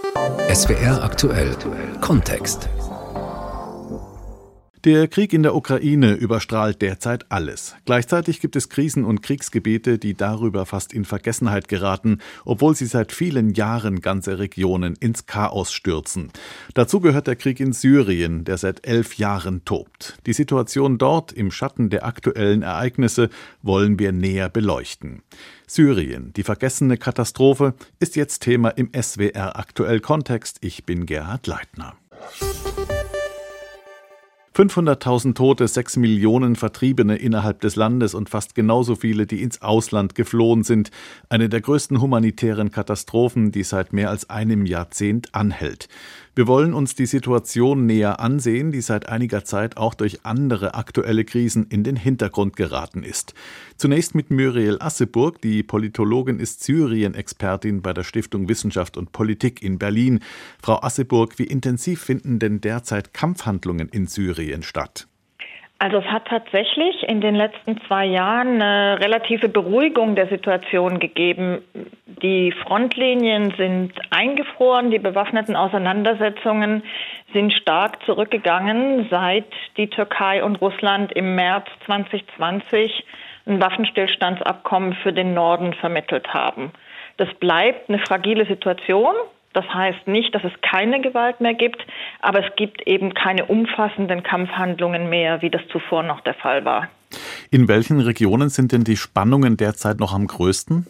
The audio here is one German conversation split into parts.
SWR aktuell Kontext. Der Krieg in der Ukraine überstrahlt derzeit alles. Gleichzeitig gibt es Krisen und Kriegsgebiete, die darüber fast in Vergessenheit geraten, obwohl sie seit vielen Jahren ganze Regionen ins Chaos stürzen. Dazu gehört der Krieg in Syrien, der seit 11 Jahren tobt. Die Situation dort im Schatten der aktuellen Ereignisse wollen wir näher beleuchten. Syrien, die vergessene Katastrophe, ist jetzt Thema im SWR aktuell Kontext. Ich bin Gerhard Leitner. 500.000 Tote, 6 Millionen Vertriebene innerhalb des Landes und fast genauso viele, die ins Ausland geflohen sind. Eine der größten humanitären Katastrophen, die seit mehr als einem Jahrzehnt anhält. Wir wollen uns die Situation näher ansehen, die seit einiger Zeit auch durch andere aktuelle Krisen in den Hintergrund geraten ist. Zunächst mit Muriel Asseburg, die Politologin ist, Syrien-Expertin bei der Stiftung Wissenschaft und Politik in Berlin. Frau Asseburg, wie intensiv finden denn derzeit Kampfhandlungen in Syrien statt? Also es hat tatsächlich in den letzten 2 Jahren eine relative Beruhigung der Situation gegeben. Die Frontlinien sind eingefroren, die bewaffneten Auseinandersetzungen sind stark zurückgegangen, seit die Türkei und Russland im März 2020 ein Waffenstillstandsabkommen für den Norden vermittelt haben. Das bleibt eine fragile Situation. Das heißt nicht, dass es keine Gewalt mehr gibt, aber es gibt eben keine umfassenden Kampfhandlungen mehr, wie das zuvor noch der Fall war. In welchen Regionen sind denn die Spannungen derzeit noch am größten?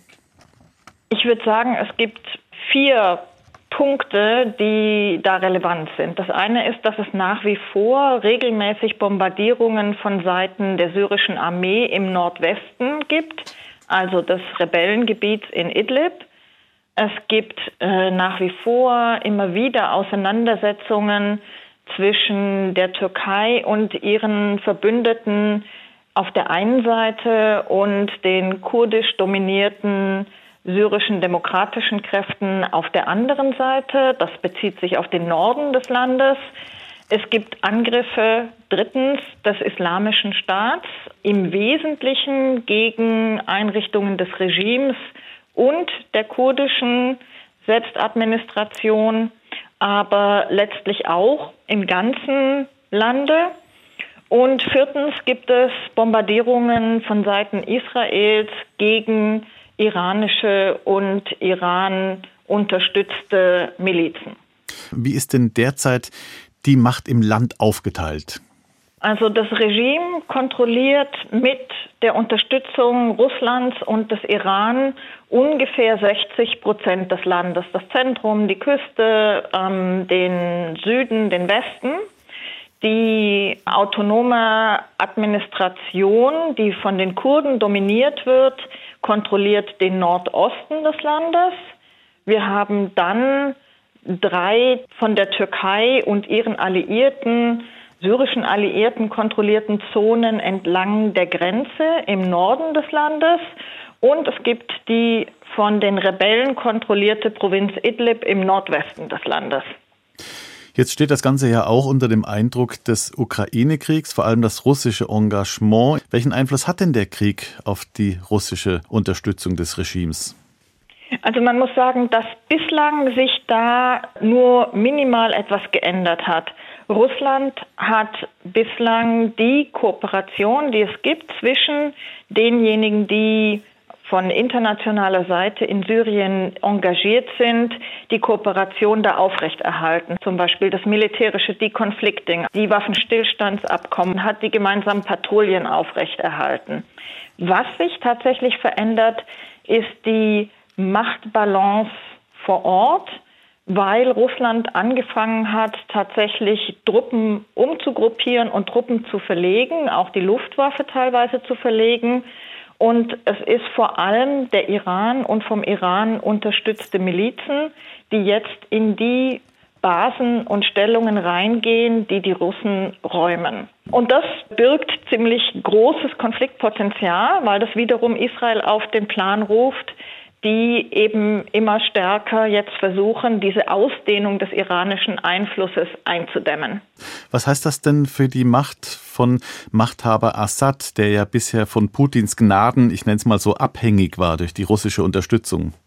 Ich würde sagen, es gibt 4 Punkte, die da relevant sind. Das eine ist, dass es nach wie vor regelmäßig Bombardierungen von Seiten der syrischen Armee im Nordwesten gibt, also des Rebellengebiets in Idlib. Es gibt nach wie vor immer wieder Auseinandersetzungen zwischen der Türkei und ihren Verbündeten auf der einen Seite und den kurdisch dominierten syrischen demokratischen Kräften auf der anderen Seite. Das bezieht sich auf den Norden des Landes. Es gibt Angriffe, drittens, des Islamischen Staats, im Wesentlichen gegen Einrichtungen des Regimes und der kurdischen Selbstadministration, aber letztlich auch im ganzen Lande. Und viertens gibt es Bombardierungen von Seiten Israels gegen iranische und Iran unterstützte Milizen. Wie ist denn derzeit die Macht im Land aufgeteilt? Also das Regime kontrolliert mit der Unterstützung Russlands und des Iran ungefähr 60% des Landes. Das Zentrum, die Küste, den Süden, den Westen. Die autonome Administration, die von den Kurden dominiert wird, kontrolliert den Nordosten des Landes. Wir haben dann 3 von der Türkei und ihren syrischen Alliierten kontrollierten Zonen entlang der Grenze im Norden des Landes. Und es gibt die von den Rebellen kontrollierte Provinz Idlib im Nordwesten des Landes. Jetzt steht das Ganze ja auch unter dem Eindruck des Ukraine-Kriegs, vor allem das russische Engagement. Welchen Einfluss hat denn der Krieg auf die russische Unterstützung des Regimes? Also man muss sagen, dass bislang sich da nur minimal etwas geändert hat. Russland hat bislang die Kooperation, die es gibt zwischen denjenigen, die von internationaler Seite in Syrien engagiert sind, die Kooperation da aufrechterhalten. Zum Beispiel das militärische Deconflicting, die Waffenstillstandsabkommen, hat die gemeinsamen Patrouillen aufrechterhalten. Was sich tatsächlich verändert, ist die Machtbalance vor Ort, weil Russland angefangen hat, tatsächlich Truppen umzugruppieren und Truppen zu verlegen, auch die Luftwaffe teilweise zu verlegen. Und es ist vor allem der Iran und vom Iran unterstützte Milizen, die jetzt in die Basen und Stellungen reingehen, die die Russen räumen. Und das birgt ziemlich großes Konfliktpotenzial, weil das wiederum Israel auf den Plan ruft, die eben immer stärker jetzt versuchen, diese Ausdehnung des iranischen Einflusses einzudämmen. Was heißt das denn für die Macht von Machthaber Assad, der ja bisher von Putins Gnaden, ich nenne es mal so, abhängig war durch die russische Unterstützung?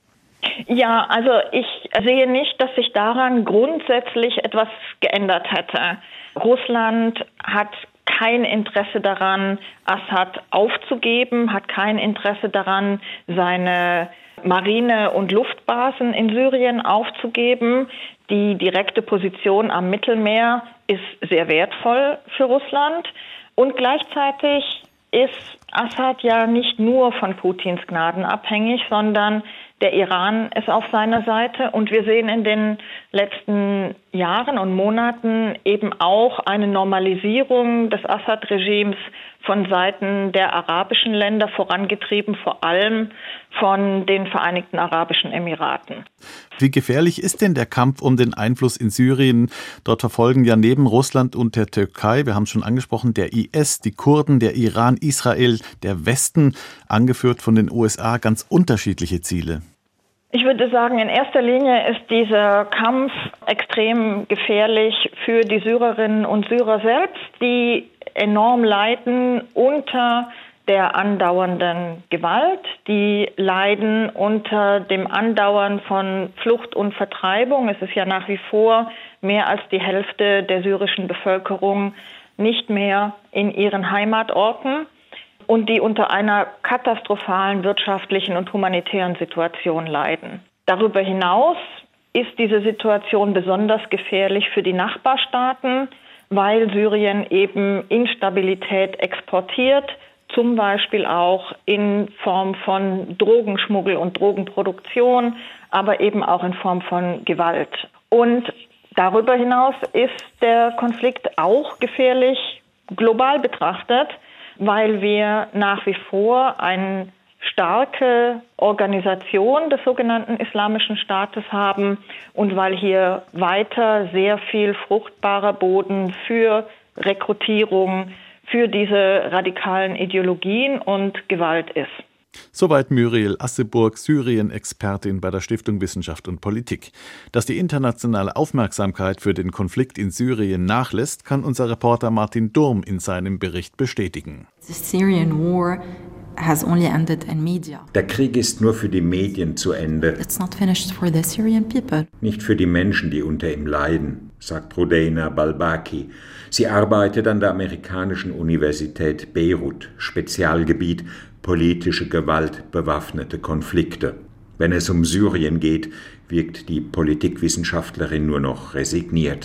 Ja, also ich sehe nicht, dass sich daran grundsätzlich etwas geändert hätte. Russland hat kein Interesse daran, Assad aufzugeben, hat kein Interesse daran, seine Marine- und Luftbasen in Syrien aufzugeben. Die direkte Position am Mittelmeer ist sehr wertvoll für Russland. Und gleichzeitig ist Assad ja nicht nur von Putins Gnaden abhängig, sondern der Iran ist auf seiner Seite. Und wir sehen in den letzten Jahren und Monaten eben auch eine Normalisierung des Assad-Regimes von Seiten der arabischen Länder, vorangetrieben vor allem von den Vereinigten Arabischen Emiraten. Wie gefährlich ist denn der Kampf um den Einfluss in Syrien? Dort verfolgen ja neben Russland und der Türkei, wir haben es schon angesprochen, der IS, die Kurden, der Iran, Israel, der Westen, angeführt von den USA, ganz unterschiedliche Ziele. Ich würde sagen, in erster Linie ist dieser Kampf extrem gefährlich für die Syrerinnen und Syrer selbst, die enorm leiden unter der andauernden Gewalt. Die leiden unter dem Andauern von Flucht und Vertreibung. Es ist ja nach wie vor mehr als die Hälfte der syrischen Bevölkerung nicht mehr in ihren Heimatorten und die unter einer katastrophalen wirtschaftlichen und humanitären Situation leiden. Darüber hinaus ist diese Situation besonders gefährlich für die Nachbarstaaten, weil Syrien eben Instabilität exportiert, zum Beispiel auch in Form von Drogenschmuggel und Drogenproduktion, aber eben auch in Form von Gewalt. Und darüber hinaus ist der Konflikt auch gefährlich global betrachtet, weil wir nach wie vor eine starke Organisation des sogenannten Islamischen Staates haben und weil hier weiter sehr viel fruchtbarer Boden für Rekrutierung, für diese radikalen Ideologien und Gewalt ist. Soweit Muriel Asseburg, Syrien-Expertin bei der Stiftung Wissenschaft und Politik. Dass die internationale Aufmerksamkeit für den Konflikt in Syrien nachlässt, kann unser Reporter Martin Durm in seinem Bericht bestätigen. Der Krieg ist nur für die Medien zu Ende. Nicht für die Menschen, die unter ihm leiden, sagt Rudeina Balbaki. Sie arbeitet an der amerikanischen Universität Beirut, Spezialgebiet politische Gewalt, bewaffnete Konflikte. Wenn es um Syrien geht, wirkt die Politikwissenschaftlerin nur noch resigniert.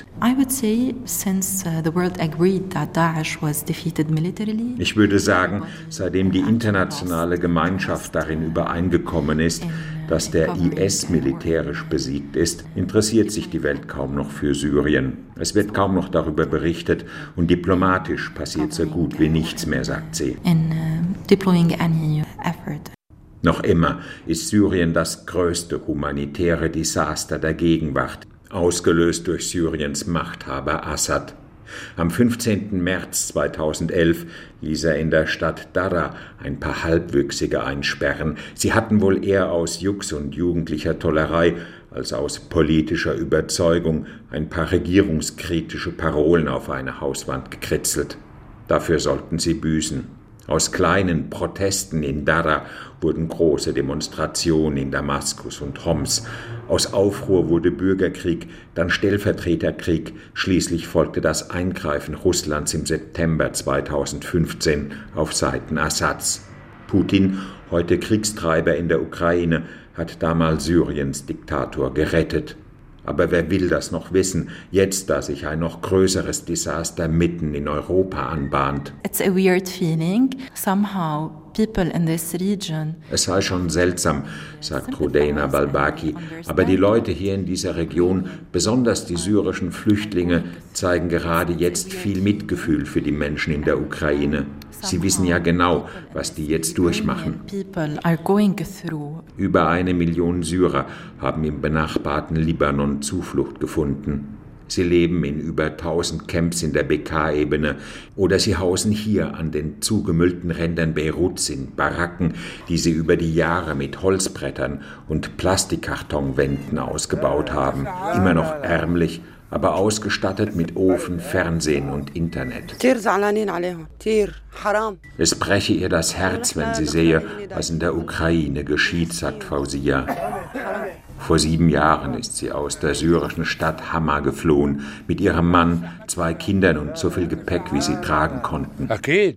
Ich würde sagen, seitdem die internationale Gemeinschaft darin übereingekommen ist, dass der IS militärisch besiegt ist, interessiert sich die Welt kaum noch für Syrien. Es wird kaum noch darüber berichtet und diplomatisch passiert so gut wie nichts mehr, sagt sie. Noch immer ist Syrien das größte humanitäre Desaster der Gegenwart, ausgelöst durch Syriens Machthaber Assad. Am 15. März 2011 ließ er in der Stadt Daraa ein paar Halbwüchsige einsperren. Sie hatten wohl eher aus Jux und jugendlicher Tollerei als aus politischer Überzeugung ein paar regierungskritische Parolen auf eine Hauswand gekritzelt. Dafür sollten sie büßen. Aus kleinen Protesten in Daraa wurden große Demonstrationen in Damaskus und Homs. Aus Aufruhr wurde Bürgerkrieg, dann Stellvertreterkrieg. Schließlich folgte das Eingreifen Russlands im September 2015 auf Seiten Assads. Putin, heute Kriegstreiber in der Ukraine, hat damals Syriens Diktator gerettet. Aber wer will das noch wissen, jetzt, da sich ein noch größeres Desaster mitten in Europa anbahnt? It's a weird feeling. Somehow people in this region. Es sei schon seltsam, sagt Rudeina Balbaki, aber die Leute hier in dieser Region, besonders die syrischen Flüchtlinge, zeigen gerade jetzt viel Mitgefühl für die Menschen in der Ukraine. Sie wissen ja genau, was die jetzt durchmachen. Über 1 Million Syrer haben im benachbarten Libanon Zuflucht gefunden. Sie leben in über 1000 Camps in der Bekaa-Ebene oder sie hausen hier an den zugemüllten Rändern Beiruts in Baracken, die sie über die Jahre mit Holzbrettern und Plastikkartonwänden ausgebaut haben. Immer noch ärmlich, aber ausgestattet mit Ofen, Fernsehen und Internet. Es breche ihr das Herz, wenn sie sehe, was in der Ukraine geschieht, sagt Fauziya. Vor 7 Jahren ist sie aus der syrischen Stadt Hama geflohen, mit ihrem Mann, 2 Kindern und so viel Gepäck, wie sie tragen konnten.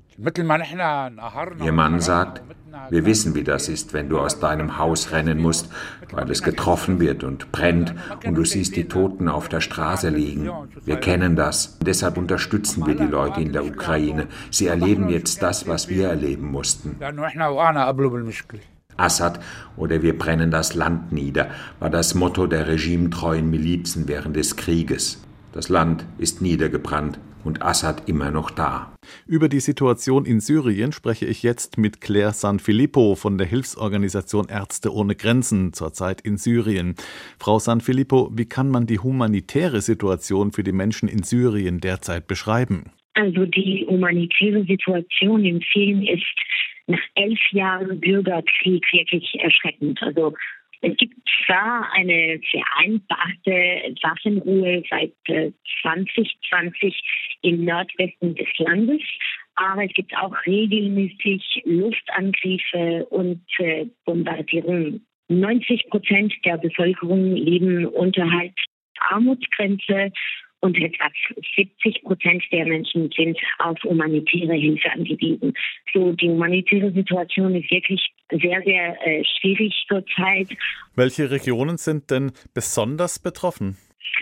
Ihr Mann sagt, wir wissen, wie das ist, wenn du aus deinem Haus rennen musst, weil es getroffen wird und brennt und du siehst die Toten auf der Straße liegen. Wir kennen das. Deshalb unterstützen wir die Leute in der Ukraine. Sie erleben jetzt das, was wir erleben mussten. Assad oder wir brennen das Land nieder, war das Motto der regimetreuen Milizen während des Krieges. Das Land ist niedergebrannt und Assad immer noch da. Über die Situation in Syrien spreche ich jetzt mit Claire Sanfilippo von der Hilfsorganisation Ärzte ohne Grenzen, zurzeit in Syrien. Frau Sanfilippo, wie kann man die humanitäre Situation für die Menschen in Syrien derzeit beschreiben? Also die humanitäre Situation in Syrien ist nach 11 Jahren Bürgerkrieg wirklich erschreckend. Also es gibt zwar eine vereinbarte Waffenruhe seit 2020 im Nordwesten des Landes, aber es gibt auch regelmäßig Luftangriffe und Bombardierungen. 90% der Bevölkerung leben unterhalb der Armutsgrenze und etwa 70% der Menschen sind auf humanitäre Hilfe angewiesen. So, die humanitäre Situation ist wirklich sehr, sehr schwierig zurzeit. Welche Regionen sind denn besonders betroffen?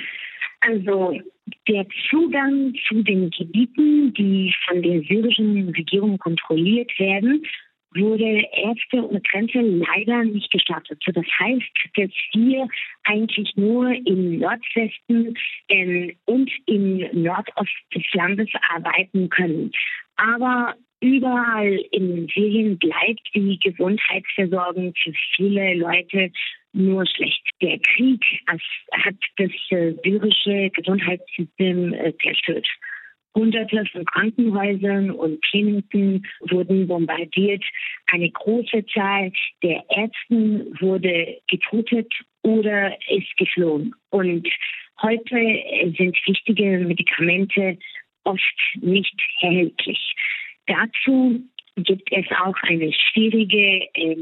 Also der Zugang zu den Gebieten, die von der syrischen Regierung kontrolliert werden, wurde Ärzte ohne Grenze leider nicht gestartet. So, das heißt, dass wir eigentlich nur im Nordwesten und im Nordost des Landes arbeiten können. Aber überall in Syrien bleibt die Gesundheitsversorgung für viele Leute nur schlecht. Der Krieg hat das syrische Gesundheitssystem zerstört. Hunderte von Krankenhäusern und Kliniken wurden bombardiert. Eine große Zahl der Ärzte wurde getötet oder ist geflohen. Und heute sind wichtige Medikamente oft nicht erhältlich. Dazu gibt es auch eine schwierige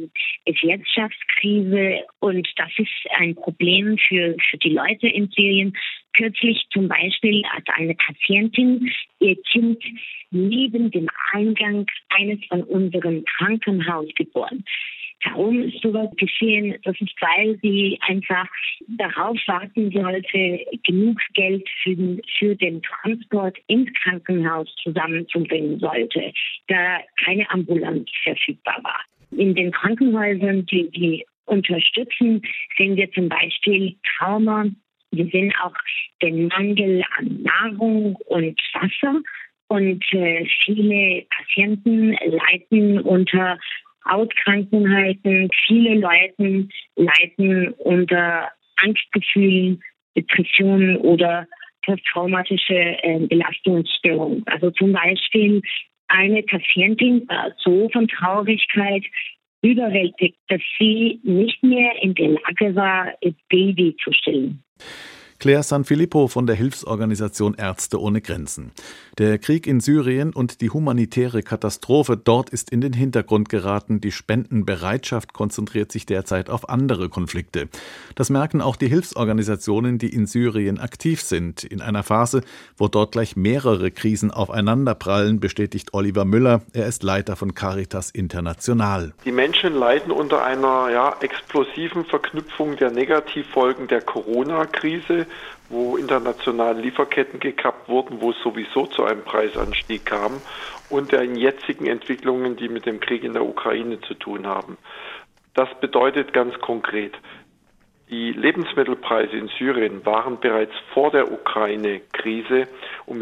Wirtschaftskrise und das ist ein Problem für die Leute in Syrien. Kürzlich zum Beispiel hat eine Patientin ihr Kind neben dem Eingang eines von unseren Krankenhäusern geboren. Warum ist sowas geschehen? Das ist, weil sie einfach darauf warten sollte, genug Geld für den Transport ins Krankenhaus zusammenzubringen sollte, da keine Ambulanz verfügbar war. In den Krankenhäusern, die unterstützen, sehen wir zum Beispiel Trauma. Wir sehen auch den Mangel an Nahrung und Wasser. Und viele Patienten leiden unter Hautkrankheiten. Viele Leute leiden unter Angstgefühlen, Depressionen oder posttraumatische Belastungsstörungen. Also zum Beispiel eine Patientin war so von Traurigkeit überwältigt, dass sie nicht mehr in der Lage war, ihr Baby zu stillen. Claire Sanfilippo von der Hilfsorganisation Ärzte ohne Grenzen. Der Krieg in Syrien und die humanitäre Katastrophe dort ist in den Hintergrund geraten. Die Spendenbereitschaft konzentriert sich derzeit auf andere Konflikte. Das merken auch die Hilfsorganisationen, die in Syrien aktiv sind. In einer Phase, wo dort gleich mehrere Krisen aufeinanderprallen, bestätigt Oliver Müller. Er ist Leiter von Caritas International. Die Menschen leiden unter einer explosiven Verknüpfung der Negativfolgen der Corona-Krise, wo internationale Lieferketten gekappt wurden, wo es sowieso zu einem Preisanstieg kam und den jetzigen Entwicklungen, die mit dem Krieg in der Ukraine zu tun haben. Das bedeutet ganz konkret, die Lebensmittelpreise in Syrien waren bereits vor der Ukraine-Krise um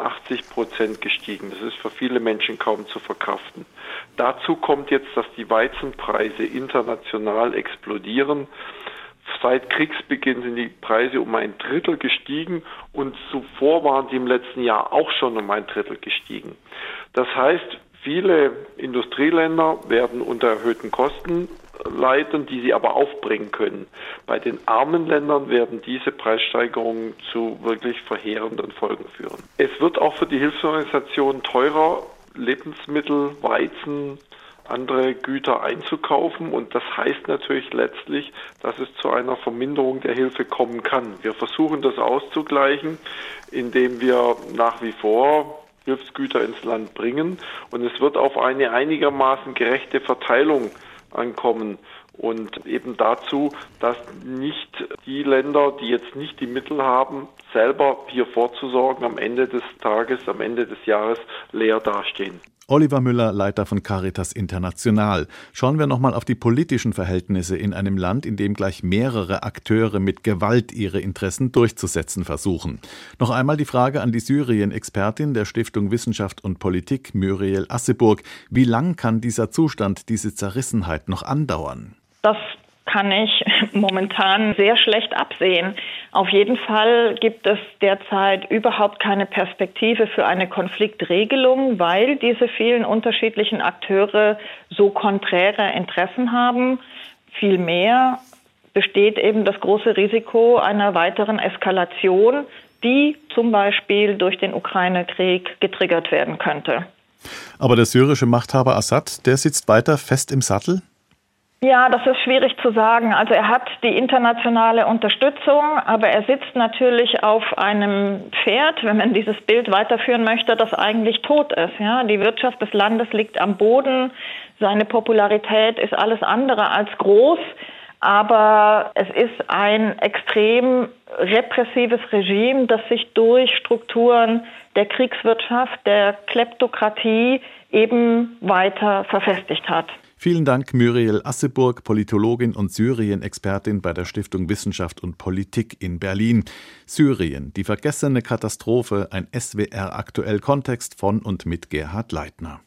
86% gestiegen. Das ist für viele Menschen kaum zu verkraften. Dazu kommt jetzt, dass die Weizenpreise international explodieren. Seit Kriegsbeginn sind die Preise um 1/3 gestiegen und zuvor waren die im letzten Jahr auch schon um 1/3 gestiegen. Das heißt, viele Industrieländer werden unter erhöhten Kosten leiden, die sie aber aufbringen können. Bei den armen Ländern werden diese Preissteigerungen zu wirklich verheerenden Folgen führen. Es wird auch für die Hilfsorganisationen teurer, Lebensmittel, Weizen, andere Güter einzukaufen. Und das heißt natürlich letztlich, dass es zu einer Verminderung der Hilfe kommen kann. Wir versuchen das auszugleichen, indem wir nach wie vor Hilfsgüter ins Land bringen. Und es wird auf eine einigermaßen gerechte Verteilung ankommen. Und eben dazu, dass nicht die Länder, die jetzt nicht die Mittel haben, selber hier vorzusorgen, am Ende des Tages, am Ende des Jahres leer dastehen. Oliver Müller, Leiter von Caritas International. Schauen wir nochmal auf die politischen Verhältnisse in einem Land, in dem gleich mehrere Akteure mit Gewalt ihre Interessen durchzusetzen versuchen. Noch einmal die Frage an die Syrien-Expertin der Stiftung Wissenschaft und Politik, Muriel Asseburg. Wie lang kann dieser Zustand, diese Zerrissenheit noch andauern? Das kann ich momentan sehr schlecht absehen. Auf jeden Fall gibt es derzeit überhaupt keine Perspektive für eine Konfliktregelung, weil diese vielen unterschiedlichen Akteure so konträre Interessen haben. Vielmehr besteht eben das große Risiko einer weiteren Eskalation, die zum Beispiel durch den Ukraine-Krieg getriggert werden könnte. Aber der syrische Machthaber Assad, der sitzt weiter fest im Sattel? Ja, das ist schwierig zu sagen. Also er hat die internationale Unterstützung, aber er sitzt natürlich auf einem Pferd, wenn man dieses Bild weiterführen möchte, das eigentlich tot ist. Ja, die Wirtschaft des Landes liegt am Boden, seine Popularität ist alles andere als groß, aber es ist ein extrem repressives Regime, das sich durch Strukturen der Kriegswirtschaft, der Kleptokratie eben weiter verfestigt hat. Vielen Dank, Muriel Asseburg, Politologin und Syrien-Expertin bei der Stiftung Wissenschaft und Politik in Berlin. Syrien, die vergessene Katastrophe, ein SWR-Aktuell Kontext von und mit Gerhard Leitner.